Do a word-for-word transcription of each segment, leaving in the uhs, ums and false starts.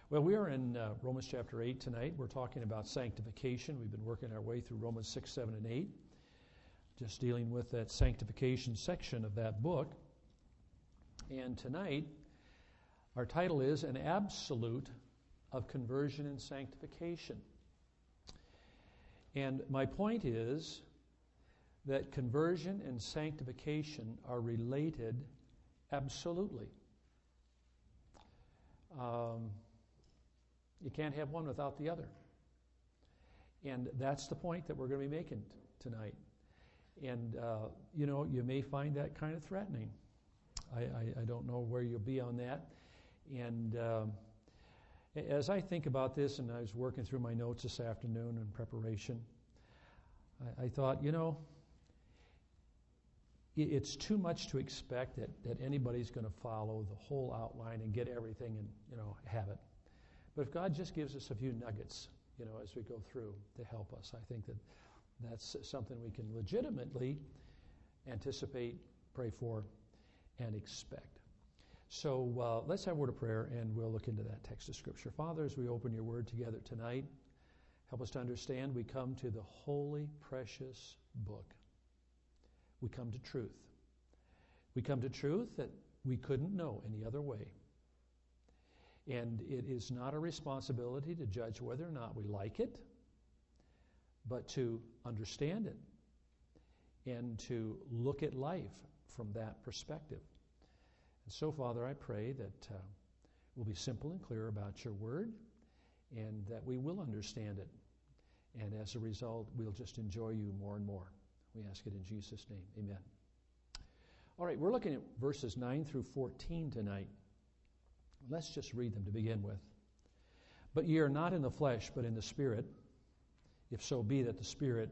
Well, we are in uh, Romans chapter eight tonight. We're talking about sanctification. We've been working our way through Romans six, seven, and eight, just dealing with that sanctification section of that book. And tonight, our title is An Absolute of Conversion and Sanctification. And my point is that conversion and sanctification are related absolutely. Um, you can't have one without the other. And that's the point that we're going to be making t- tonight. And, uh, you know, you may find that kind of threatening. I, I, I don't know where you'll be on that. And um, as I think about this, and I was working through my notes this afternoon in preparation, I, I thought, you know, it's too much to expect that, that anybody's going to follow the whole outline and get everything and, you know, have it. But if God just gives us a few nuggets, you know, as we go through to help us, I think that that's something we can legitimately anticipate, pray for, and expect. So uh, let's have a word of prayer, and we'll look into that text of Scripture. Father, as we open your word together tonight, help us to understand we come to the holy, precious book. We come to truth. We come to truth that we couldn't know any other way. And it is not a responsibility to judge whether or not we like it, but to understand it and to look at life from that perspective. And so, Father, I pray that uh, we'll be simple and clear about your word and that we will understand it. And as a result, we'll just enjoy you more and more. We ask it in Jesus' name. Amen. All right, we're looking at verses nine through fourteen tonight. Let's just read them to begin with. But ye are not in the flesh, but in the Spirit, if so be that the Spirit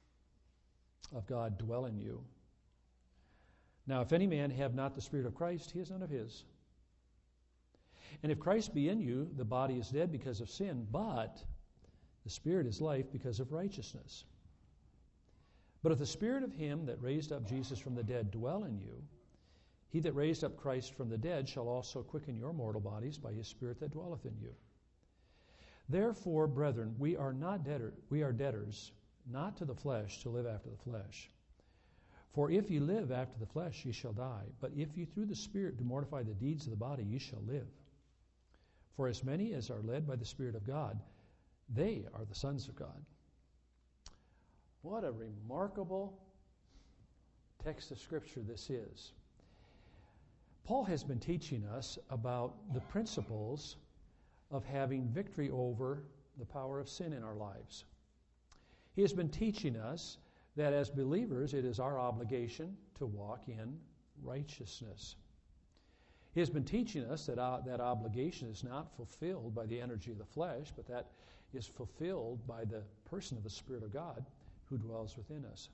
of God dwell in you. Now, if any man have not the Spirit of Christ, he is none of his. And if Christ be in you, the body is dead because of sin, but the Spirit is life because of righteousness. But if the Spirit of him that raised up Jesus from the dead dwell in you, he that raised up Christ from the dead shall also quicken your mortal bodies by his Spirit that dwelleth in you. Therefore, brethren, we are not debtor, we are debtors, not to the flesh, to live after the flesh. For if ye live after the flesh, ye shall die. But if ye through the Spirit do mortify the deeds of the body, ye shall live. For as many as are led by the Spirit of God, they are the sons of God. What a remarkable text of Scripture this is. Paul has been teaching us about the principles of having victory over the power of sin in our lives. He has been teaching us that as believers, it is our obligation to walk in righteousness. He has been teaching us that uh, that obligation is not fulfilled by the energy of the flesh, but that is fulfilled by the person of the Spirit of God who dwells within us.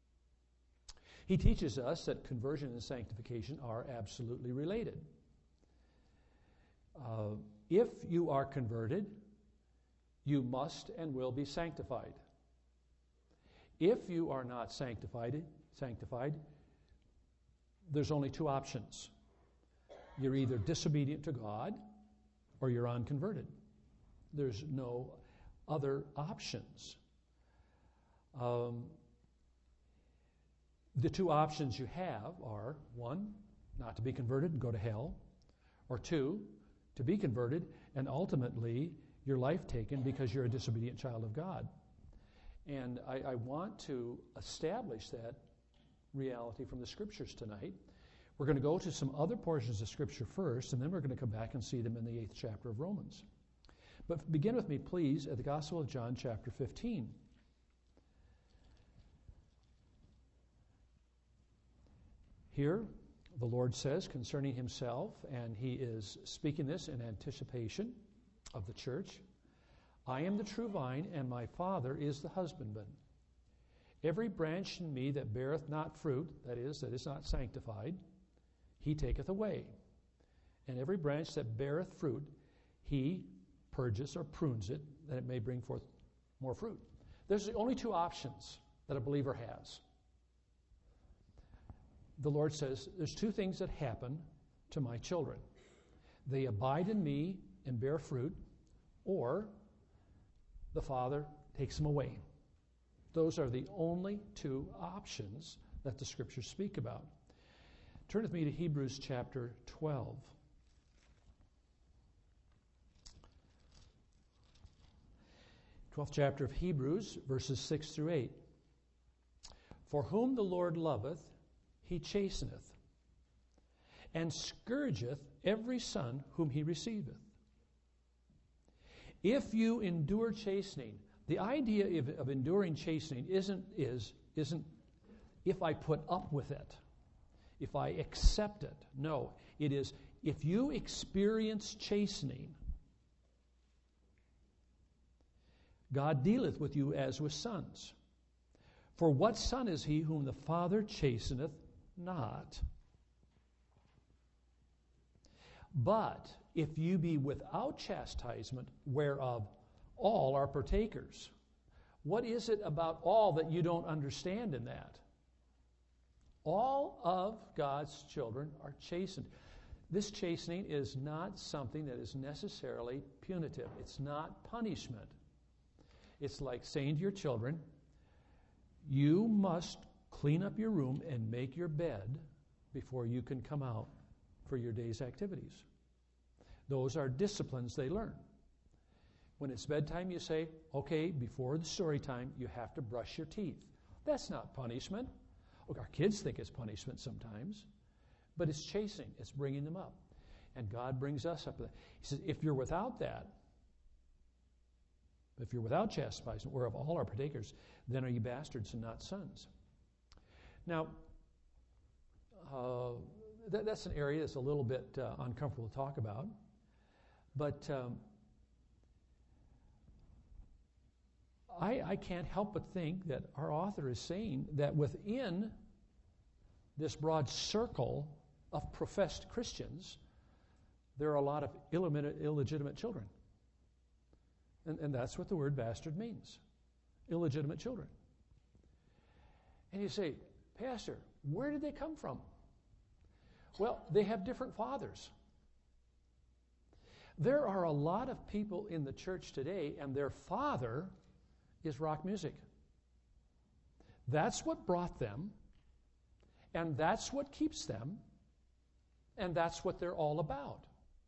He teaches us that conversion and sanctification are absolutely related. Uh, if you are converted, you must and will be sanctified. If you are not sanctified, sanctified, there's only two options. You're either disobedient to God or you're unconverted. There's no other options. Um, the two options you have are, one, not to be converted and go to hell, or two, to be converted and ultimately your life taken because you're a disobedient child of God. And I, I want to establish that reality from the Scriptures tonight. We're going to go to some other portions of Scripture first, and then we're going to come back and see them in the eighth chapter of Romans. But begin with me, please, at the Gospel of John, chapter fifteen. Here, the Lord says concerning himself, and he is speaking this in anticipation of the church, I am the true vine, and my Father is the husbandman. Every branch in me that beareth not fruit, that is, that is not sanctified, he taketh away. And every branch that beareth fruit, he purges or prunes it, that it may bring forth more fruit. There's the only two options that a believer has. The Lord says, there's two things that happen to my children. They abide in me and bear fruit, or the Father takes them away. Those are the only two options that the Scriptures speak about. Turn with me to Hebrews chapter twelve. twelfth chapter of Hebrews, verses six through eight. For whom the Lord loveth, he chasteneth, and scourgeth every son whom he receiveth. If you endure chastening, the idea of, of enduring chastening isn't is isn't if I put up with it, if I accept it. No, it is if you experience chastening, God dealeth with you as with sons. For what son is he whom the Father chasteneth not? But if you be without chastisement, whereof all are partakers. What is it about all that you don't understand in that? All of God's children are chastened. This chastening is not something that is necessarily punitive. It's not punishment. It's like saying to your children, you must clean up your room and make your bed before you can come out for your day's activities. Those are disciplines they learn. When it's bedtime, you say, okay, before the story time, you have to brush your teeth. That's not punishment. Our kids think it's punishment sometimes, but it's chastening. It's bringing them up. And God brings us up. He says, if you're without that, if you're without chastisement, whereof all are partakers, then are you bastards and not sons. Now, uh, that, that's an area that's a little bit uh, uncomfortable to talk about. But um, I, I can't help but think that our author is saying that within this broad circle of professed Christians, there are a lot of illegitimate, illegitimate children. And, and that's what the word bastard means. Illegitimate children. And you say, Pastor, where did they come from? Well, they have different fathers. There are a lot of people in the church today, and their father is rock music. That's what brought them, and that's what keeps them, and that's what they're all about.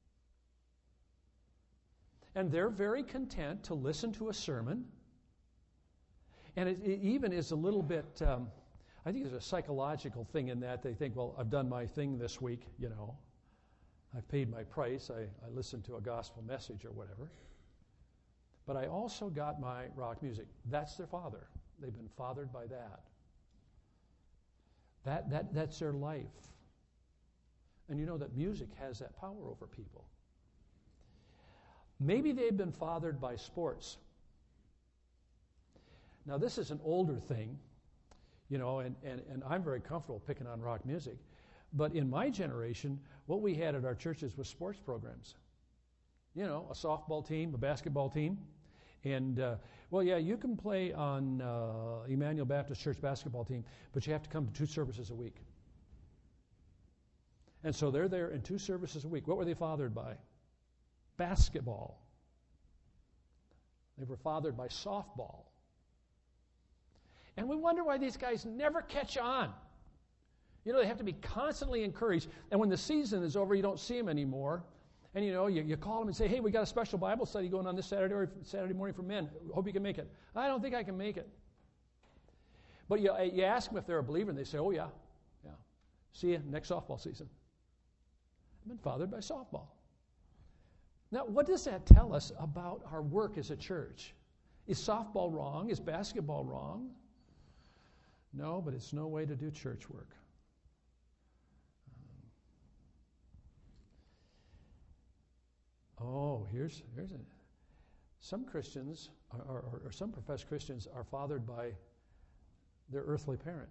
And they're very content to listen to a sermon, and it, it even is a little bit, um, I think there's a psychological thing in that. They think, well, I've done my thing this week, you know. I've paid my price. I, I listened to a gospel message or whatever. But I also got my rock music. That's their father. They've been fathered by that. That, that that's their life. And you know that music has that power over people. Maybe they've been fathered by sports. Now, this is an older thing, you know, and, and, and I'm very comfortable picking on rock music. But in my generation, what we had at our churches was sports programs. You know, a softball team, a basketball team. And, uh, well, yeah, you can play on uh, Emmanuel Baptist Church basketball team, but you have to come to two services a week. And so they're there in two services a week. What were they fathered by? Basketball. They were fathered by softball. And we wonder why these guys never catch on. You know, they have to be constantly encouraged. And when the season is over, you don't see them anymore. And, you know, you, you call them and say, hey, we got a special Bible study going on this Saturday or Saturday morning for men. Hope you can make it. I don't think I can make it. But you, you ask them if they're a believer, and they say, oh, yeah. yeah. See you next softball season. I've been fathered by softball. Now, what does that tell us about our work as a church? Is softball wrong? Is basketball wrong? No, but it's no way to do church work. Oh, here's here's a, some Christians, are, or, or some professed Christians, are fathered by their earthly parent.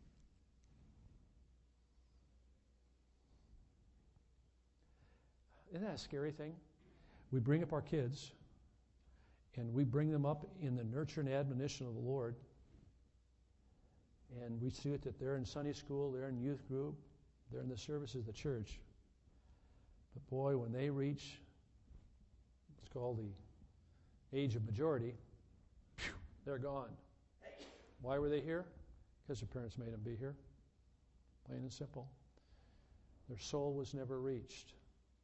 Isn't that a scary thing? We bring up our kids, and we bring them up in the nurture and admonition of the Lord, and we see it that they're in Sunday school, they're in youth group, they're in the services of the church. But boy, when they reach, it's called the age of majority, phew, they're gone. Why were they here? Because their parents made them be here. Plain and simple. Their soul was never reached.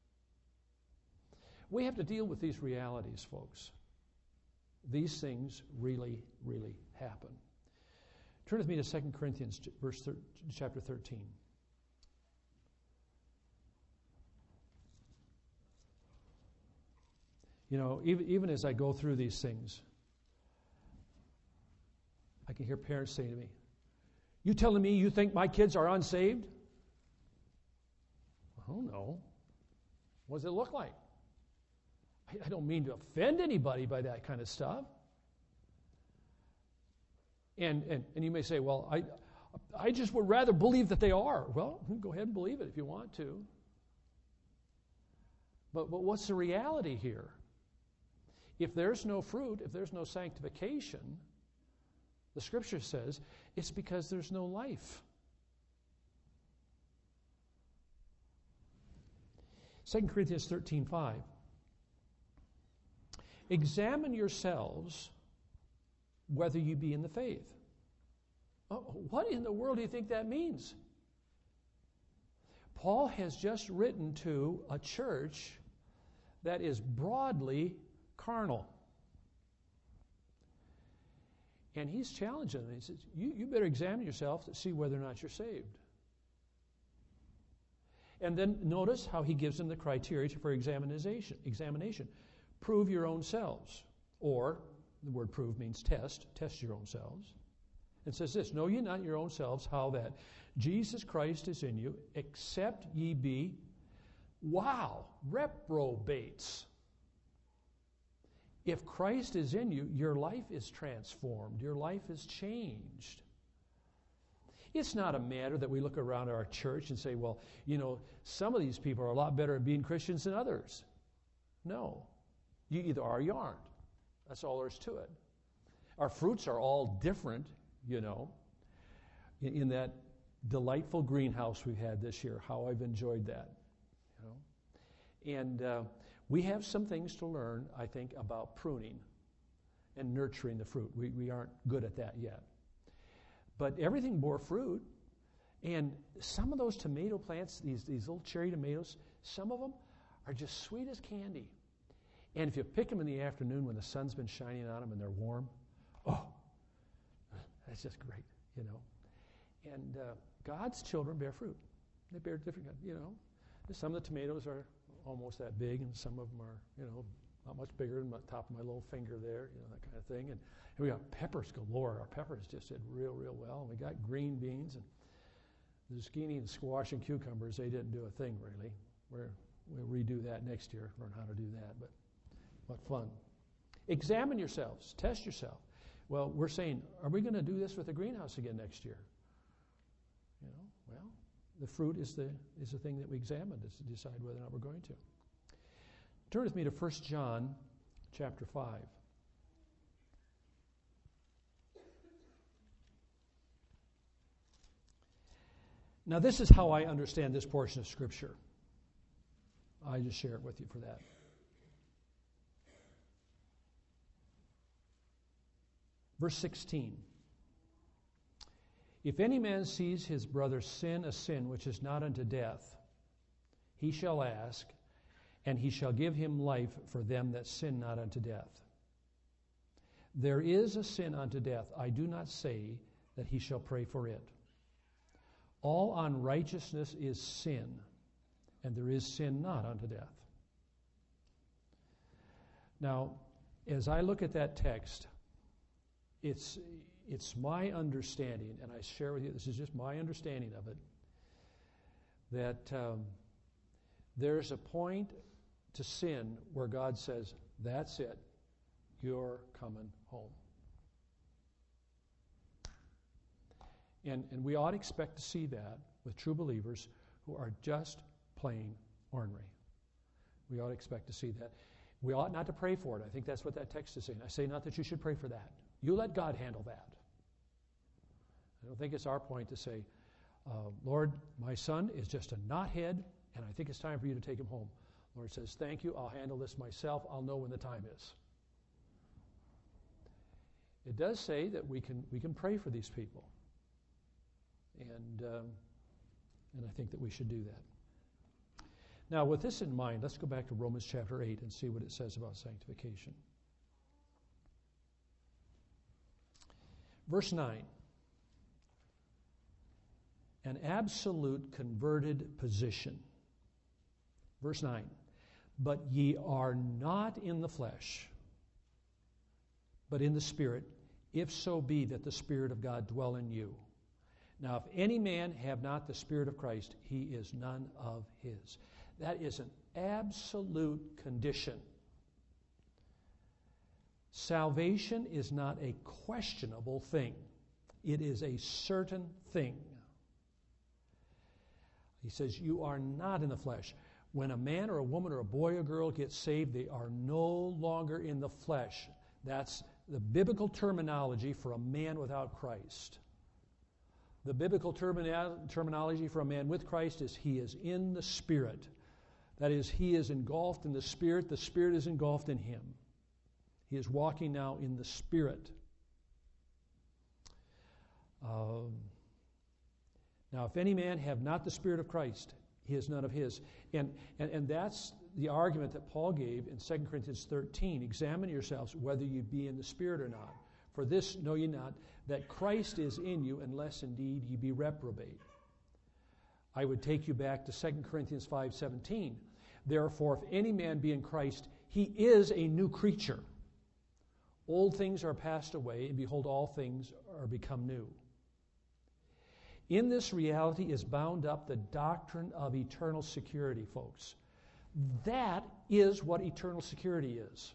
We have to deal with these realities, folks. These things really, really happen. Turn with me to Second Corinthians verse thir- chapter thirteen. You know, even, even as I go through these things, I can hear parents say to me, "You telling me you think my kids are unsaved?" Oh, no. What does it look like? I, I don't mean to offend anybody by that kind of stuff. And, and and you may say, well, I I just would rather believe that they are. Well, go ahead and believe it if you want to. But but what's the reality here? If there's no fruit, if there's no sanctification, the Scripture says it's because there's no life. Second Corinthians thirteen five. Examine yourselves whether you be in the faith. Oh, what in the world do you think that means? Paul has just written to a church that is broadly carnal. And he's challenging them. He says, you, you better examine yourself to see whether or not you're saved. And then notice how he gives them the criteria for examination. examination. Prove your own selves. Or, the word prove means test. Test your own selves. It says this, know ye not your own selves how that Jesus Christ is in you, except ye be, wow, reprobates. If Christ is in you, your life is transformed. Your life is changed. It's not a matter that we look around our church and say, well, you know, some of these people are a lot better at being Christians than others. No. You either are or you aren't. That's all there is to it. Our fruits are all different, you know. In, in that delightful greenhouse we've had this year, how I've enjoyed that, you know. And uh, we have some things to learn, I think, about pruning and nurturing the fruit. We, we aren't good at that yet. But everything bore fruit, and some of those tomato plants, these, these little cherry tomatoes, some of them are just sweet as candy. And if you pick them in the afternoon when the sun's been shining on them and they're warm, oh, that's just great, you know. And uh, God's children bear fruit. They bear different, you know. Some of the tomatoes are almost that big, and some of them are, you know, not much bigger than the top of my little finger there, you know, that kind of thing. And, and we got peppers galore. Our peppers just did real, real well. And we got green beans and zucchini and squash and cucumbers. They didn't do a thing, really. We're, we'll redo that next year, learn how to do that. But what fun. Examine yourselves. Test yourself. Well, we're saying, are we going to do this with the greenhouse again next year? You know, well, the fruit is the is the thing that we examine to decide whether or not we're going to. Turn with me to First John chapter five. Now, this is how I understand this portion of Scripture. I just share it with you for that. Verse sixteen. If any man sees his brother sin a sin which is not unto death, he shall ask, and he shall give him life for them that sin not unto death. There is a sin unto death. I do not say that he shall pray for it. All unrighteousness is sin, and there is sin not unto death. Now, as I look at that text, it's it's my understanding, and I share with you, this is just my understanding of it, that um, there's a point to sin where God says, that's it, you're coming home. And, and we ought to expect to see that with true believers who are just plain ornery. We ought to expect to see that. We ought not to pray for it. I think that's what that text is saying. I say not that you should pray for that. You let God handle that. I don't think it's our point to say, uh, Lord, my son is just a knothead, and I think it's time for you to take him home. Lord says, thank you, I'll handle this myself. I'll know when the time is. it does say that we can we can pray for these people, and um, and I think that we should do that. Now, with this in mind, let's go back to Romans chapter eight and see what it says about sanctification. Verse nine. An absolute converted position. Verse nine. But ye are not in the flesh, but in the Spirit, if so be that the Spirit of God dwell in you. Now, if any man have not the Spirit of Christ, he is none of his. That is an absolute condition. Salvation is not a questionable thing. It is a certain thing. He says, you are not in the flesh. When a man or a woman or a boy or girl gets saved, they are no longer in the flesh. That's the biblical terminology for a man without Christ. The biblical termina- terminology for a man with Christ is he is in the Spirit. That is, he is engulfed in the Spirit. The Spirit is engulfed in him. He is walking now in the Spirit. Um, now, if any man have not the Spirit of Christ, he is none of his. And, and, and that's the argument that Paul gave in Second Corinthians thirteen. Examine yourselves whether you be in the Spirit or not. For this know ye not, that Christ is in you, unless indeed ye be reprobate. I would take you back to Second Corinthians five seventeen. Therefore, if any man be in Christ, he is a new creature. Old things are passed away, and behold, all things are become new. In this reality is bound up the doctrine of eternal security, folks. That is what eternal security is.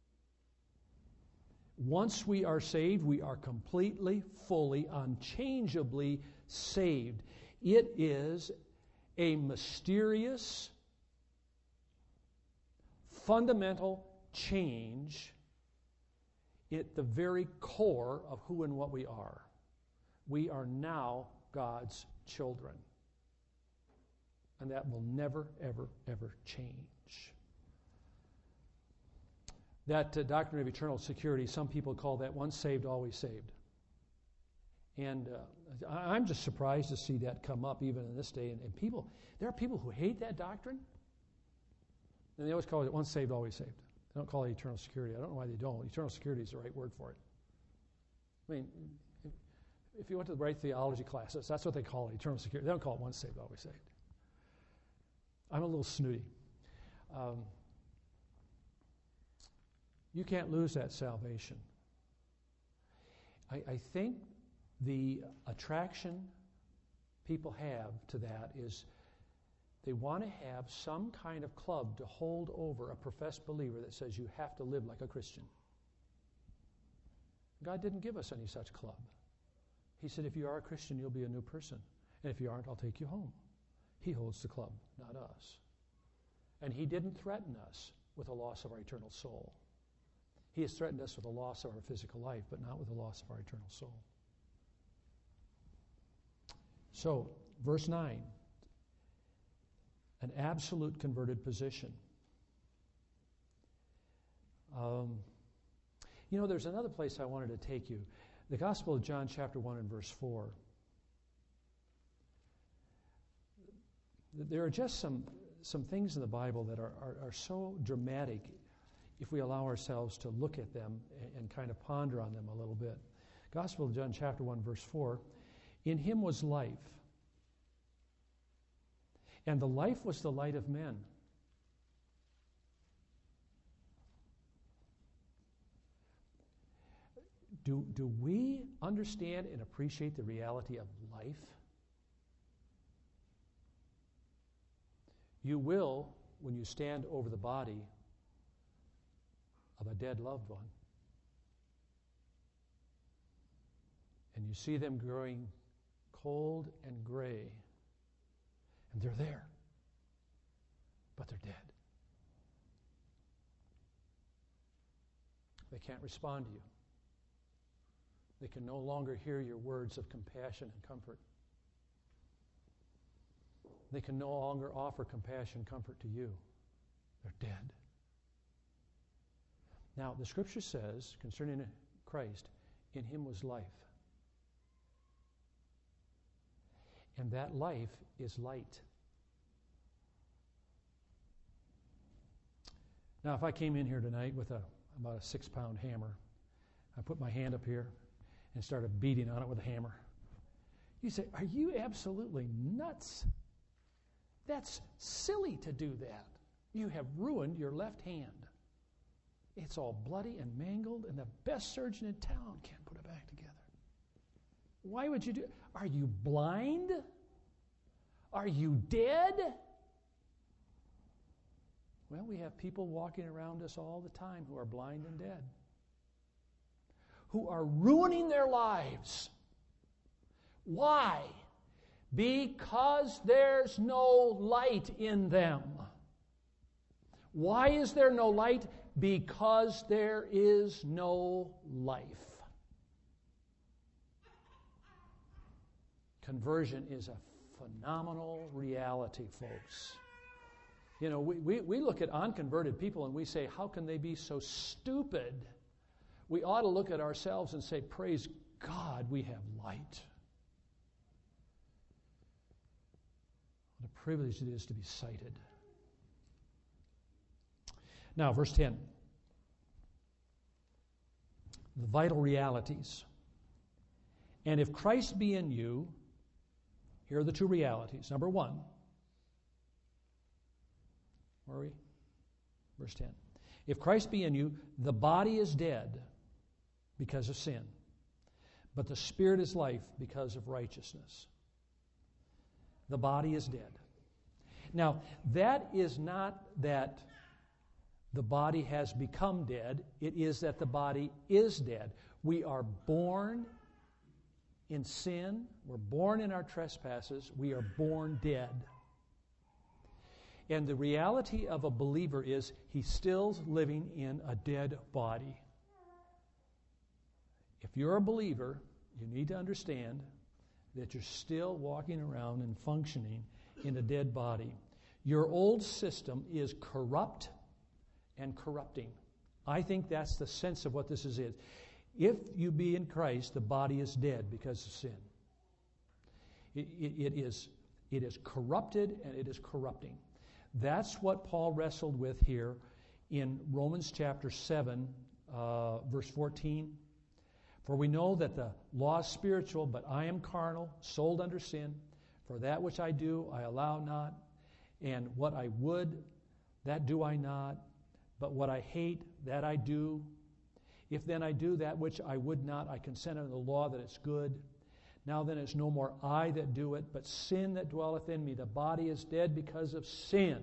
Once we are saved, we are completely, fully, unchangeably saved. It is a mysterious, fundamental change at the very core of who and what we are. We are now God's children. And that will never, ever, ever change. That uh, doctrine of eternal security, some people call that once saved, always saved. And uh, I, I'm just surprised to see that come up even in this day. And, and people, there are people who hate that doctrine. And they always call it once saved, always saved. They don't call it eternal security. I don't know why they don't. Eternal security is the right word for it. I mean, if you went to the right theology classes, that's what they call it, eternal security. They don't call it once saved, always saved. I'm a little snooty. Um, you can't lose that salvation. I, I think the attraction people have to that is they want to have some kind of club to hold over a professed believer that says you have to live like a Christian. God didn't give us any such club. He said, if you are a Christian, you'll be a new person. And if you aren't, I'll take you home. He holds the club, not us. And he didn't threaten us with the loss of our eternal soul. He has threatened us with the loss of our physical life, but not with the loss of our eternal soul. So, verse nine, an absolute converted position. Um, you know, there's another place I wanted to take you. The Gospel of John, chapter one and verse four. There are just some, some things in the Bible that are, are, are so dramatic if we allow ourselves to look at them and, and kind of ponder on them a little bit. Gospel of John, chapter one, verse four. In him was life, and the life was the light of men. Do, do we understand and appreciate the reality of life? You will when you stand over the body of a dead loved one and you see them growing cold and gray, and they're there, but they're dead. They can't respond to you. They can no longer hear your words of compassion and comfort. They can no longer offer compassion and comfort to you. They're dead. Now, the Scripture says, concerning Christ, In him was life. And that life is light. Now, if I came in here tonight with a about a six-pound hammer, I put my hand up here and started beating on it with a hammer, you say, are you absolutely nuts? That's silly to do that. You have ruined your left hand. It's all bloody and mangled, and the best surgeon in town can't put it back together. Why would you do it? Are you blind? Are you dead? Well, we have people walking around us all the time who are blind and dead, who are ruining their lives. Why? Because there's no light in them. Why is there no light? Because there is no life. Conversion is a phenomenal reality, folks. You know, we, we, we look at unconverted people and we say, how can they be so stupid? We ought to look at ourselves and say, praise God, we have light. What a privilege it is to be sighted. Now, verse ten. The vital realities. And if Christ be in you, here are the two realities. Number one, where are we? Verse ten. If Christ be in you, the body is dead because of sin, but the spirit is life because of righteousness. The body is dead. Now, that is not that the body has become dead. It is that the body is dead. We are born in sin. We're born in our trespasses. We are born dead. And the reality of a believer is he's still living in a dead body. If you're a believer, you need to understand that you're still walking around and functioning in a dead body. Your old system is corrupt and corrupting. I think that's the sense of what this is. If you be in Christ, the body is dead because of sin. It, it, it is, it is corrupted and it is corrupting. That's what Paul wrestled with here in Romans chapter seven, uh, verse fourteen. For we know that the law is spiritual, but I am carnal, sold under sin. For that which I do, I allow not. And what I would, that do I not. But what I hate, that I do. If then I do that which I would not, I consent unto the law that it's good. Now then it's no more I that do it, but sin that dwelleth in me. The body is dead because of sin.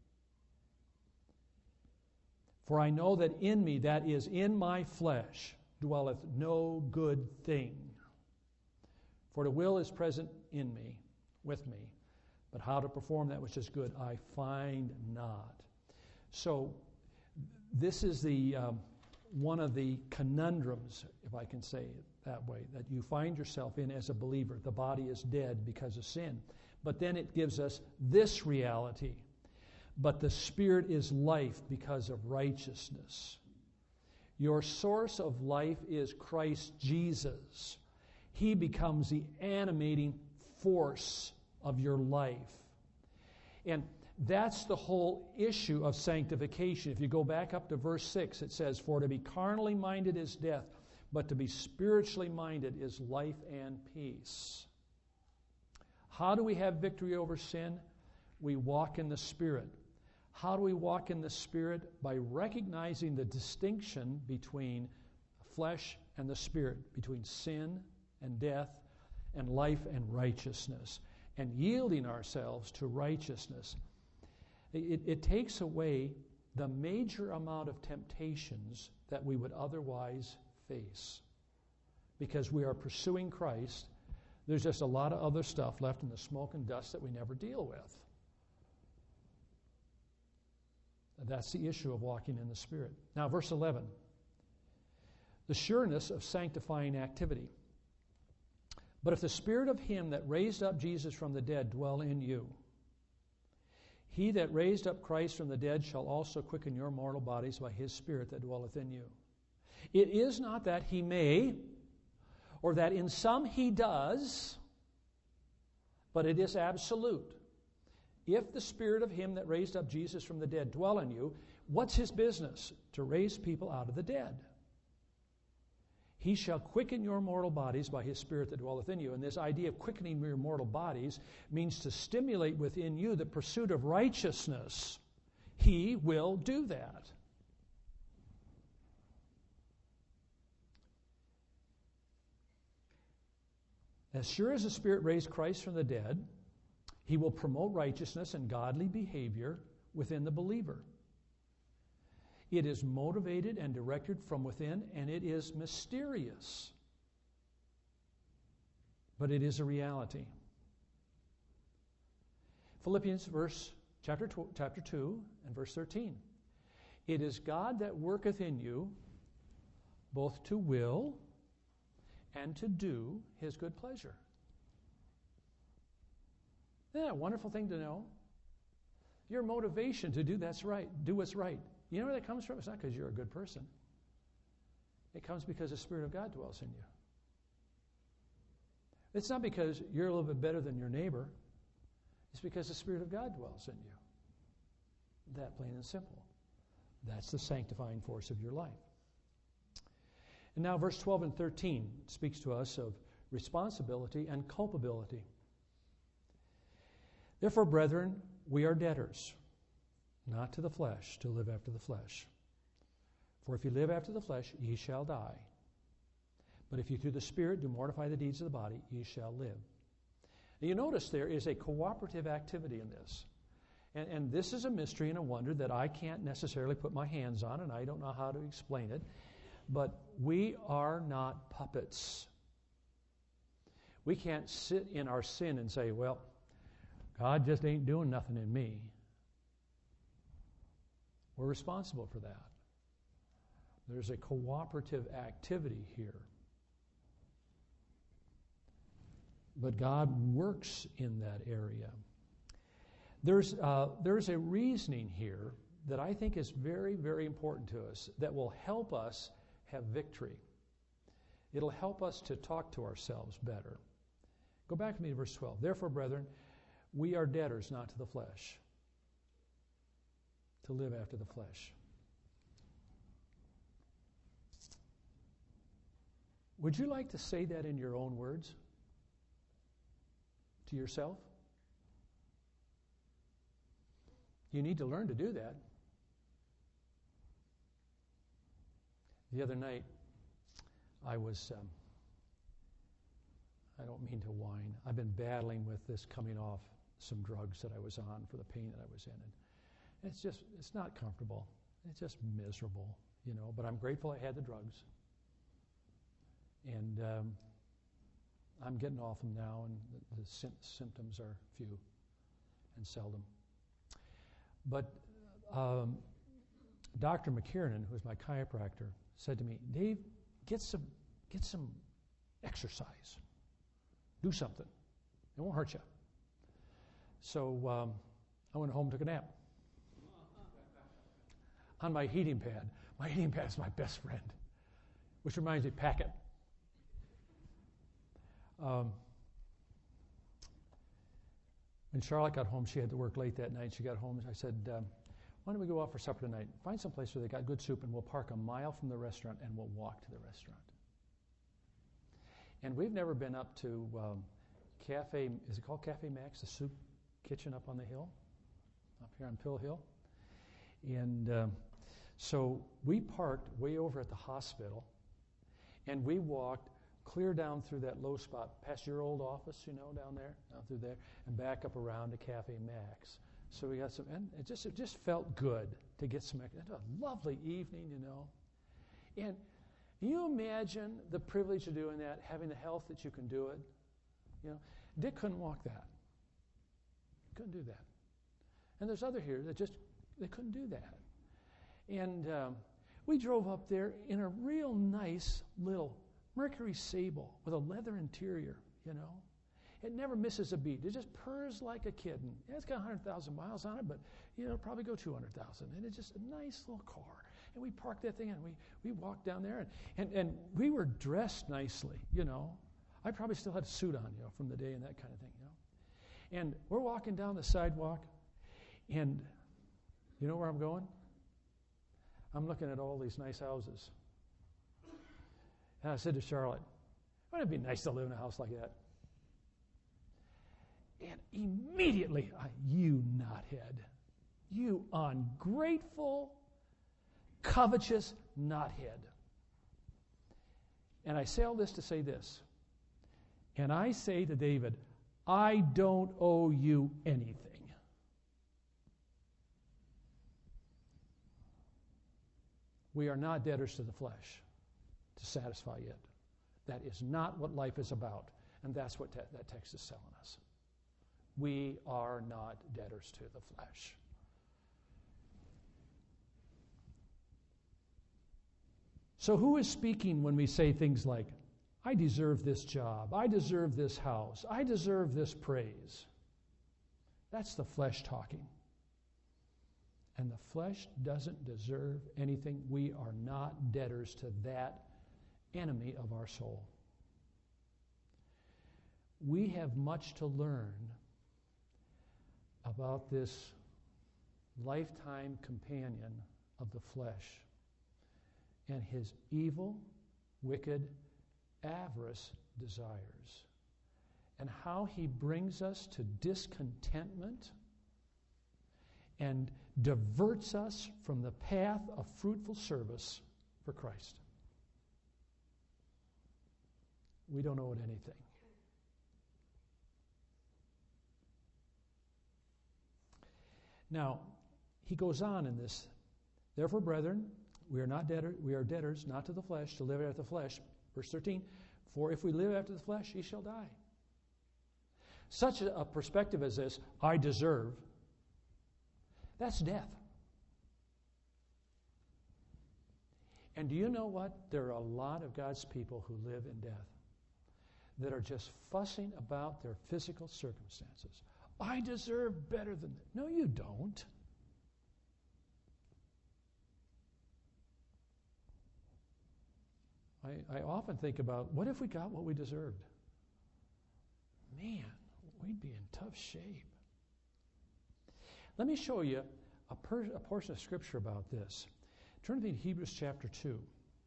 For I know that in me, that is in my flesh, dwelleth no good thing. For the will is present in me, with me, but how to perform that which is good I find not. So this is the um, one of the conundrums, if I can say it that way, that you find yourself in as a believer. The body is dead because of sin. But then it gives us this reality. But the spirit is life because of righteousness. Your source of life is Christ Jesus. He becomes the animating force of your life. And that's the whole issue of sanctification. If you go back up to verse six, it says, for to be carnally minded is death, but to be spiritually minded is life and peace. How do we have victory over sin? We walk in the Spirit. How do we walk in the Spirit? By recognizing the distinction between flesh and the Spirit, between sin and death and life and righteousness, and yielding ourselves to righteousness. It, it takes away the major amount of temptations that we would otherwise face. Because we are pursuing Christ, there's just a lot of other stuff left in the smoke and dust that we never deal with. And that's the issue of walking in the Spirit. Now, verse eleven. The sureness of sanctifying activity. But if the Spirit of him that raised up Jesus from the dead dwell in you, he that raised up Christ from the dead shall also quicken your mortal bodies by his Spirit that dwelleth in you. It is not that he may, or that in some he does, but it is absolute. If the Spirit of him that raised up Jesus from the dead dwell in you, what's his business? To raise people out of the dead. He shall quicken your mortal bodies by his Spirit that dwelleth in you. And this idea of quickening your mortal bodies means to stimulate within you the pursuit of righteousness. He will do that. As sure as the Spirit raised Christ from the dead, he will promote righteousness and godly behavior within the believer. It is motivated and directed from within, and it is mysterious. But it is a reality. Philippians verse chapter two, chapter two and verse thirteen. It is God that worketh in you both to will and to do his good pleasure. Isn't that a wonderful thing to know? Your motivation to do that's right, do what's right. You know where that comes from? It's not because you're a good person. It comes because the Spirit of God dwells in you. It's not because you're a little bit better than your neighbor. It's because the Spirit of God dwells in you. That plain and simple. That's the sanctifying force of your life. And now verse twelve and thirteen speaks to us of responsibility and culpability. Therefore, brethren, we are debtors, not to the flesh, to live after the flesh. For if you live after the flesh, ye shall die. But if you through the Spirit do mortify the deeds of the body, ye shall live. Now you notice there is a cooperative activity in this. And, and this is a mystery and a wonder that I can't necessarily put my hands on, and I don't know how to explain it. But we are not puppets. We can't sit in our sin and say, well, God just ain't doing nothing in me. We're responsible for that. There's a cooperative activity here. But God works in that area. There's, uh, there's a reasoning here that I think is very, very important to us that will help us have victory. It'll help us to talk to ourselves better. Go back with me to verse twelve. Therefore, brethren, we are debtors not to the flesh, to live after the flesh. Would you like to say that in your own words to yourself? You need to learn to do that. The other night, I was, um, I don't mean to whine. I've been battling with this coming off some drugs that I was on for the pain that I was in. And it's just, it's not comfortable. It's just miserable, you know. But I'm grateful I had the drugs. And um, I'm getting off them now, and the, the sy- symptoms are few and seldom. But um, Doctor McKiernan, who's my chiropractor, said to me, Dave, get some, get some exercise. Do something. It won't hurt you. So um, I went home and took a nap on my heating pad. My heating pad is my best friend, which reminds me, pack it. Um, when Charlotte got home, she had to work late that night. She got home, and I said, um, why don't we go out for supper tonight? Find some place where they got good soup, and we'll park a mile from the restaurant, and we'll walk to the restaurant. And we've never been up to um, Cafe, is it called Cafe Max, the soup kitchen up on the hill, up here on Pill Hill. And um, so we parked way over at the hospital, and we walked clear down through that low spot, past your old office, you know, down there, down through there, and back up around to Cafe Max. So we got some, and it just it just felt good to get some. It was a lovely evening, you know. And can you imagine the privilege of doing that, having the health that you can do it? You know, Dick couldn't walk that. Couldn't do that. And there's other here that just they couldn't do that. And um, we drove up there in a real nice little Mercury Sable with a leather interior, you know. It never misses a beat. It just purrs like a kitten. Yeah, it's got one hundred thousand miles on it, but, you know, it'll probably go two hundred thousand. And it's just a nice little car. And we parked that thing and we, we walked down there and, and, and we were dressed nicely, you know. I probably still had a suit on, you know, from the day and that kind of thing, you know. And we're walking down the sidewalk and you know where I'm going? I'm looking at all these nice houses. And I said to Charlotte, wouldn't it be nice to live in a house like that? And immediately, I, you knothead, you ungrateful, covetous knothead. And I say all this to say this. And I say to David, I don't owe you anything. We are not debtors to the flesh to satisfy it. That is not what life is about. And that's what te- that text is telling us. We are not debtors to the flesh. So who is speaking when we say things like, I deserve this job, I deserve this house, I deserve this praise? That's the flesh talking. And the flesh doesn't deserve anything. We are not debtors to that enemy of our soul. We have much to learn about this lifetime companion of the flesh and his evil, wicked, avarice desires, and how he brings us to discontentment and diverts us from the path of fruitful service for Christ. We don't owe it anything. Now, he goes on in this. Therefore, brethren, we are not debtor, we are debtors, not to the flesh, to live after the flesh. Verse thirteen, for if we live after the flesh, ye shall die. Such a, a perspective as this, I deserve, that's death. And do you know what? There are a lot of God's people who live in death that are just fussing about their physical circumstances. I deserve better than that. No, you don't. I, I often think about, what if we got what we deserved? Man, we'd be in tough shape. Let me show you a, per, a portion of Scripture about this. Turn to Hebrews chapter two.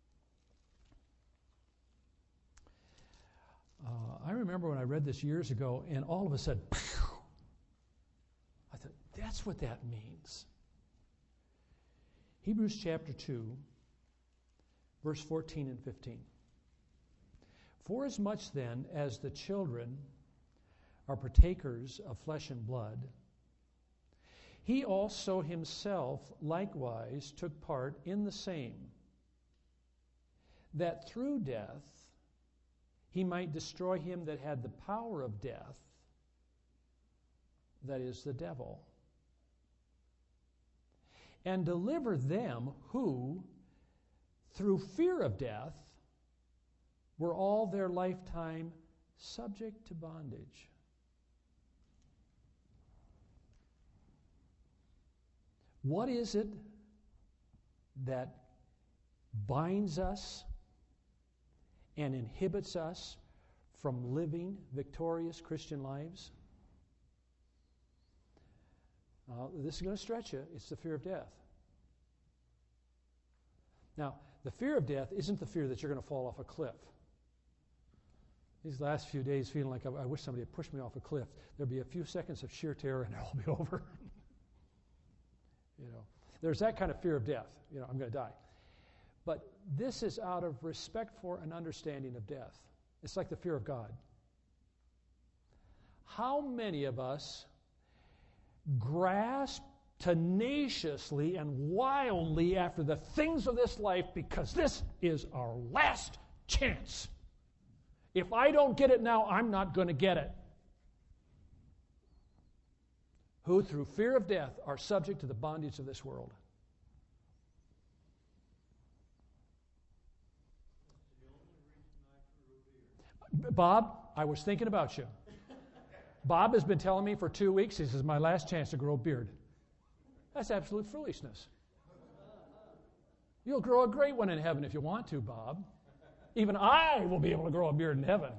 Uh, I remember when I read this years ago, and all of a sudden, phew, I thought, that's what that means. Hebrews chapter two, verse fourteen and fifteen. Forasmuch then as the children are partakers of flesh and blood, he also himself likewise took part in the same, that through death he might destroy him that had the power of death, that is, the devil, and deliver them who, through fear of death, were all their lifetime subject to bondage. What is it that binds us and inhibits us from living victorious Christian lives? Uh, this is going to stretch you. It's the fear of death. Now, the fear of death isn't the fear that you're going to fall off a cliff. These last few days feeling like I, I wish somebody had pushed me off a cliff. There'll be a few seconds of sheer terror and it'll be over. You know, there's that kind of fear of death. You know, I'm going to die. But this is out of respect for and understanding of death. It's like the fear of God. How many of us grasp tenaciously and wildly after the things of this life because this is our last chance? If I don't get it now, I'm not going to get it. Who through fear of death are subject to the bondage of this world. Bob, I was thinking about you. Bob has been telling me for two weeks, this is my last chance to grow a beard. That's absolute foolishness. You'll grow a great one in heaven if you want to, Bob. Even I will be able to grow a beard in heaven.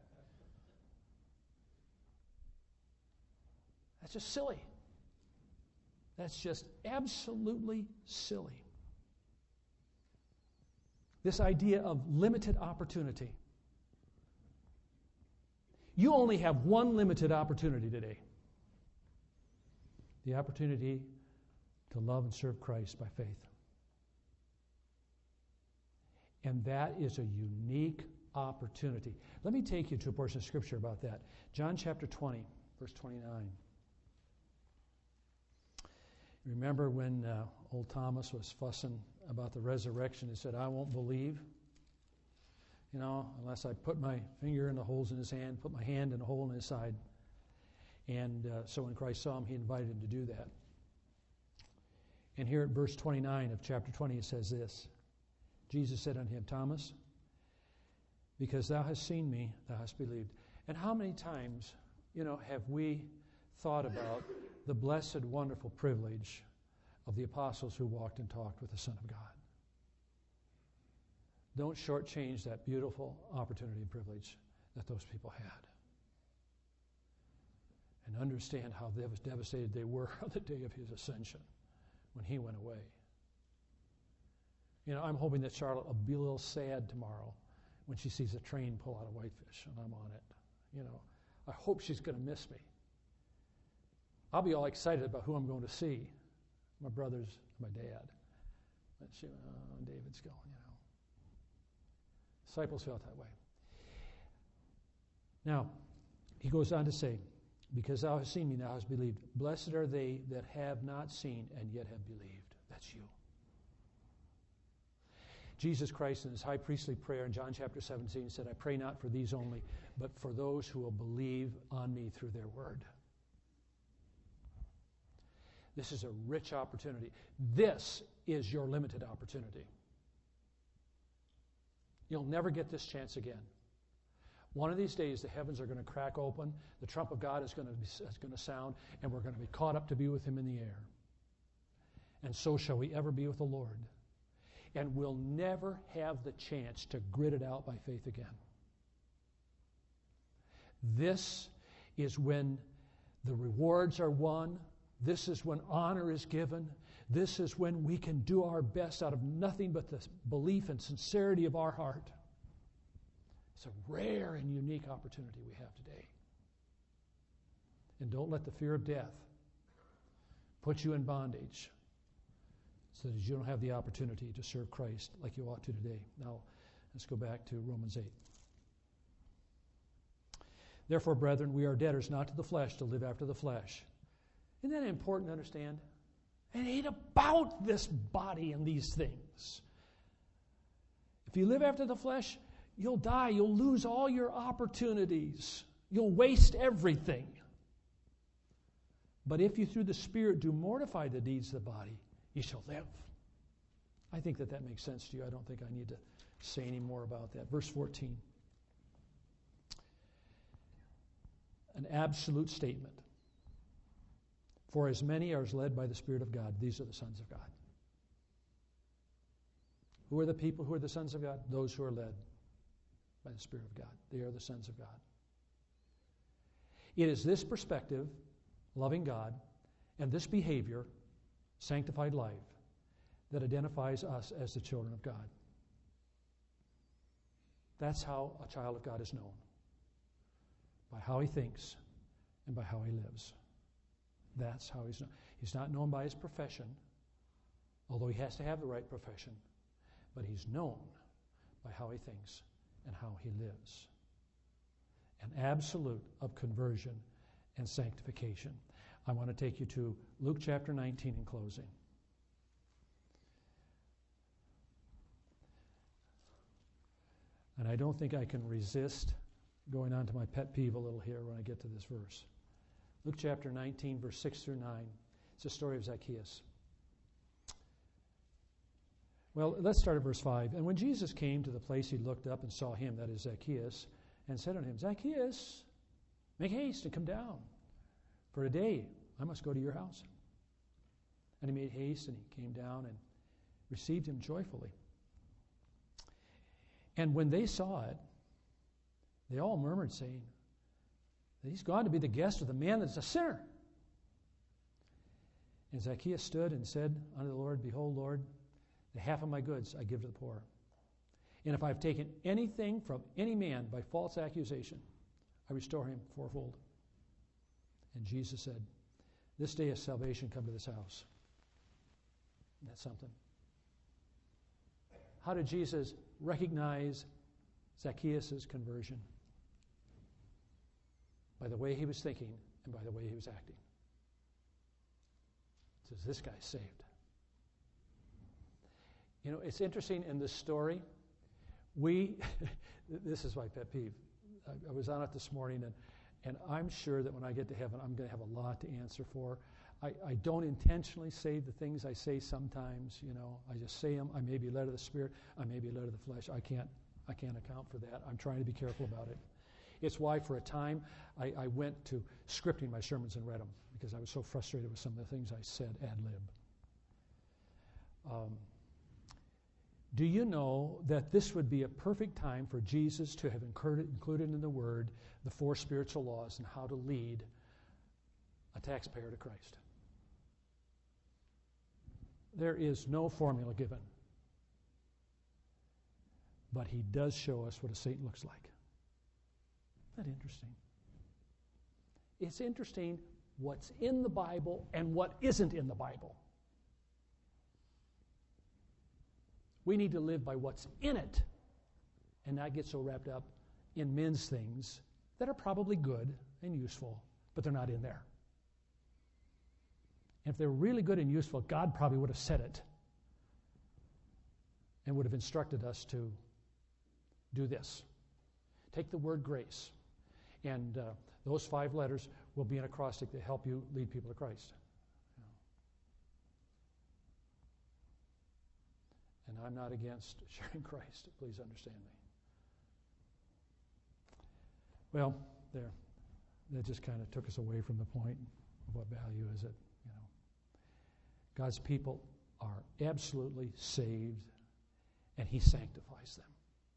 That's just silly. That's just absolutely silly. This idea of limited opportunity. You only have one limited opportunity today. The opportunity to love and serve Christ by faith. And that is a unique opportunity. Let me take you to a portion of Scripture about that. John chapter twenty, verse twenty-nine. Remember when uh, old Thomas was fussing about the resurrection? He said, I won't believe, you know, unless I put my finger in the holes in his hand, put my hand in a hole in his side. And uh, so when Christ saw him, he invited him to do that. And here at verse twenty-nine of chapter twenty, it says this. Jesus said unto him, Thomas, because thou hast seen me, thou hast believed. And how many times, you know, have we thought about the blessed, wonderful privilege of the apostles who walked and talked with the Son of God? Don't shortchange that beautiful opportunity and privilege that those people had. And understand how devastated they were on the day of his ascension when he went away. You know, I'm hoping that Charlotte will be a little sad tomorrow when she sees a train pull out of Whitefish and I'm on it. You know, I hope she's going to miss me. I'll be all excited about who I'm going to see. My brothers, my dad. But she, oh, David's going, you know. Disciples felt that way. Now, he goes on to say, because thou hast seen me, thou hast believed. Blessed are they that have not seen and yet have believed. That's you. Jesus Christ in his high priestly prayer in John chapter seventeen said, I pray not for these only, but for those who will believe on me through their word. This is a rich opportunity. This is your limited opportunity. You'll never get this chance again. One of these days, the heavens are going to crack open, the trump of God is going to be, is going to sound, and we're going to be caught up to be with him in the air. And so shall we ever be with the Lord. And we'll never have the chance to grit it out by faith again. This is when the rewards are won. This is when honor is given. This is when we can do our best out of nothing but the belief and sincerity of our heart. It's a rare and unique opportunity we have today. And don't let the fear of death put you in bondage so that you don't have the opportunity to serve Christ like you ought to today. Now, let's go back to Romans eight. Therefore, brethren, we are debtors not to the flesh to live after the flesh. Isn't that important to understand? It ain't about this body and these things. If you live after the flesh, you'll die. You'll lose all your opportunities. You'll waste everything. But if you through the Spirit do mortify the deeds of the body, you shall live. I think that that makes sense to you. I don't think I need to say any more about that. Verse fourteen. An absolute statement. For as many are led by the Spirit of God, these are the sons of God. Who are the people who are the sons of God? Those who are led by the Spirit of God. They are the sons of God. It is this perspective, loving God, and this behavior, sanctified life, that identifies us as the children of God. That's how a child of God is known. By how he thinks and by how he lives. That's how he's known. He's not known by his profession, although he has to have the right profession, but he's known by how he thinks and how he lives. An absolute of conversion and sanctification. I want to take you to Luke chapter nineteen in closing. And I don't think I can resist going on to my pet peeve a little here when I get to this verse. Luke chapter nineteen, verse six through nine. It's the story of Zacchaeus. Well, let's start at verse five. And when Jesus came to the place, he looked up and saw him, that is Zacchaeus, and said unto him, Zacchaeus, make haste and come down, for today I must go to your house. And he made haste, and he came down and received him joyfully. And when they saw it, they all murmured, saying, he's gone to be the guest of the man that's a sinner. And Zacchaeus stood and said unto the Lord, Behold, Lord, the half of my goods I give to the poor. And if I've taken anything from any man by false accusation, I restore him fourfold. And Jesus said, This day has salvation come to this house. Isn't that something? How did Jesus recognize Zacchaeus' conversion? By the way he was thinking and by the way he was acting. He says, this guy's saved. You know, it's interesting in this story. We, this is my pet peeve. I, I was on it this morning, and, and I'm sure that when I get to heaven, I'm going to have a lot to answer for. I, I don't intentionally say the things I say sometimes, you know. I just say them. I may be led of the Spirit. I may be led of the flesh. I can't, I can't account for that. I'm trying to be careful about it. It's why, for a time, I, I went to scripting my sermons and read them, because I was so frustrated with some of the things I said ad lib. Um, do you know that this would be a perfect time for Jesus to have included, included in the Word the four spiritual laws and how to lead a taxpayer to Christ? There is no formula given, but he does show us what a saint looks like. Isn't that interesting? It's interesting what's in the Bible and what isn't in the Bible. We need to live by what's in it and not get so wrapped up in men's things that are probably good and useful, but they're not in there. And if they were really good and useful, God probably would have said it and would have instructed us to do this. Take the word grace, and uh, those five letters will be an acrostic that help you lead people to Christ. And I'm not against sharing Christ. Please understand me. Well, there. That just kind of took us away from the point of what value is it, you know. God's people are absolutely saved, and he sanctifies them.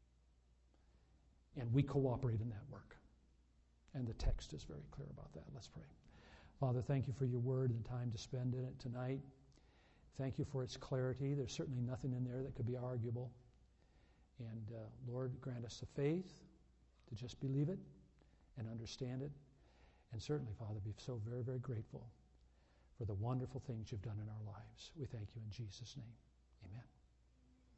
And we cooperate in that work. And the text is very clear about that. Let's pray. Father, thank you for your word and time to spend in it tonight. Thank you for its clarity. There's certainly nothing in there that could be arguable. And uh, Lord, grant us the faith to just believe it and understand it. And certainly, Father, be so very, very grateful for the wonderful things you've done in our lives. We thank you in Jesus' name. Amen.